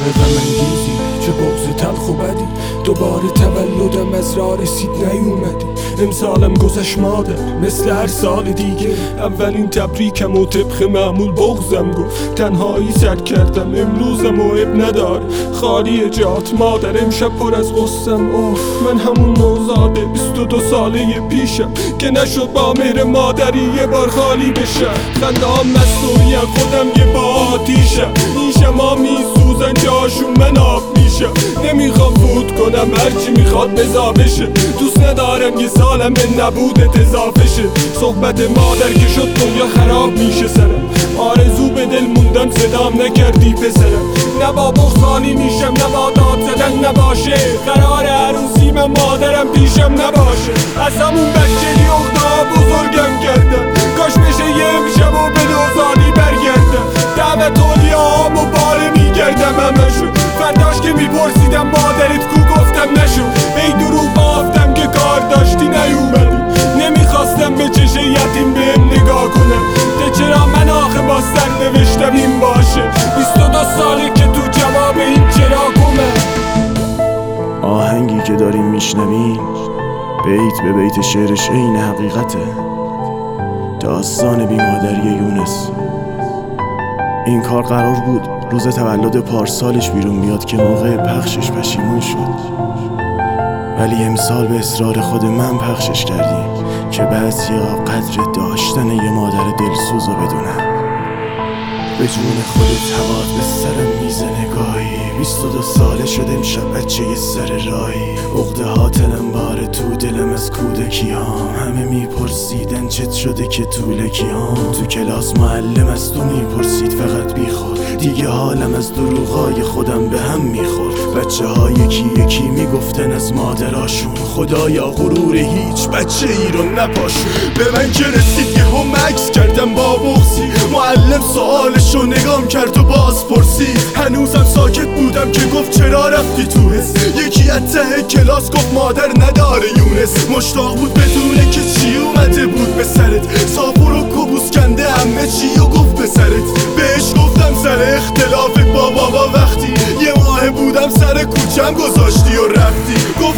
غم انگیزی، چه بغض تلخ و بدی. دوباره تولدم از راه رسید نیومدی. امسالم گذشت مادر مثل هر سال دیگه. اولین تبریکم و طبق معمول بغضم گفت. تنهایی سر کردم امروزم و اب نداره خالی جات مادر. امشب پر از غصم. اوه من همون نوزاده 22 ساله پیشم که نشد با مهر مادری یه بار خالی بشم. خنده ها مستوری خودم یه با آتیشم. این شما میسوزن جاشون من آب میشم. نمیخوام فوت کنم هرچی میخواد بزا بشه. دوست ندارم یه سالم به نبودت اضافه شه. صحبت مادر که شد دنیا خراب میشه سرم. آرزو به دل موندن صدام نکردی پسرم. نه با بغض خالی میشم نه با داد زدن نباشه. قرار عروسی من مادرم پیشم نباشه. از همون بچگی اختها بزرگم کردن. کاش بشه یه امشب و به دوزانی برگردم. دعوت اولیاهام و باره میگردم همشون. فرداش که میپرسیدم مادرت کو گفتم نشو. ای دروغ بافتم که کار داشتی نیومدی. نمیخواستم به چشه یتیم بهم نگاه کنم. ته چرا من آخه با سر نوشتم این باشه. 22 ساله که تو جواب این چرا گمه. آهنگی که داریم میشنوین بیت به بیت شعرش عین حقیقته. داستان بیمادری یونس. این کار قرار بود روز تولد پارسالش بیرون بیاد که موقع پخشش پشیمون شد، ولی امسال به اصرار خود من پخشش کردیم که بعضیا قدر داشتن یه مادر دلسوز رو بدونن. به جون خودت هوات به سرم میزه نگاهی. 22 ساله شد امشب بچه یه سر راهی. عقده ها تنم باره تو دلم از کودکیام. همه میپرسیدن چت شده که طولکیام. تو کلاس معلم از تو میپرسید فقط بیخود. دیگه حالم از دروغای خودم به هم میخورد. بچه ها یکی یکی میگفتن از مادراشون خدایا غرور هیچ بچه ای رو نپاشون. به من که رسید یه هم عکس کردم با بغضی. معلم سوالشو نگام کرد و باز پرسید. هنوزم ساکت بودم که گفت چرا رفتی تو حس. یکی از ته کلاس گفت مادر نداره یونس. مشتاق بود بدونه که چی اومده بود به سرت. ساپور و کبوس کنده همه چی و گفت به سرت. بهش گفتم سر اختلافت با بابا وقتی یه ماه بودم سر کوچم گذاشتی و رفتی.